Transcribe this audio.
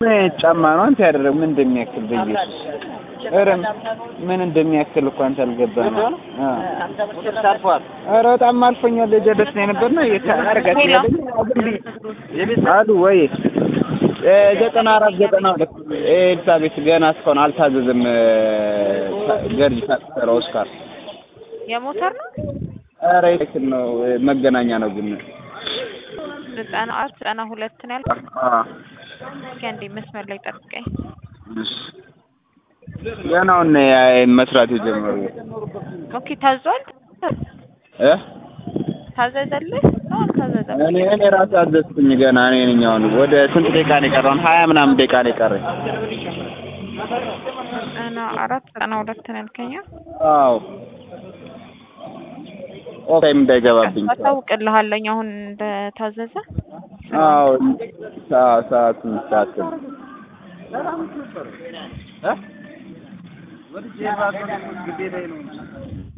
ጫማ ነው አንተ ያደረግ ምን እንደሚያክል በኢየሱስ እረም ምን እንደሚያክል እኮ አንተ አልገባም። ኧረ በጣም አልፎኛል። ደስ ነው ነበርና የታረጋችሁ አሉ ወይ 94 92 ኤልሳቤት ገና እስካሁን አልታዘዘም። ገርጂ ታጠረው ኦስካር የሞተር ነው። ኧረ ይክል ነው መገናኛ ነው ግን 92 ነው ያልኩት። ከእንዴ መስመር ላይ ጠብቀኝ። ገናውን መስራት የጀመረው ኦኬ ታዟል። ታዘዘልህ ነው ታዘዘልህ? እኔ ራሴ አዘዝኩኝ ገና እኔ ነኝ። አሁን ወደ ስንት ደቂቃ ነው የቀረው? 20 ምናምን ደቂቃ ነው የቀረኝ። እና 92 ነው ያልከኝ? አዎ ኦኬም እንዳይገባብኝ አታውቅልሃለኝ አሁን እንደታዘዘ። አዎ ሰዓቱን ወደ ጄባ ግዴታ ነው።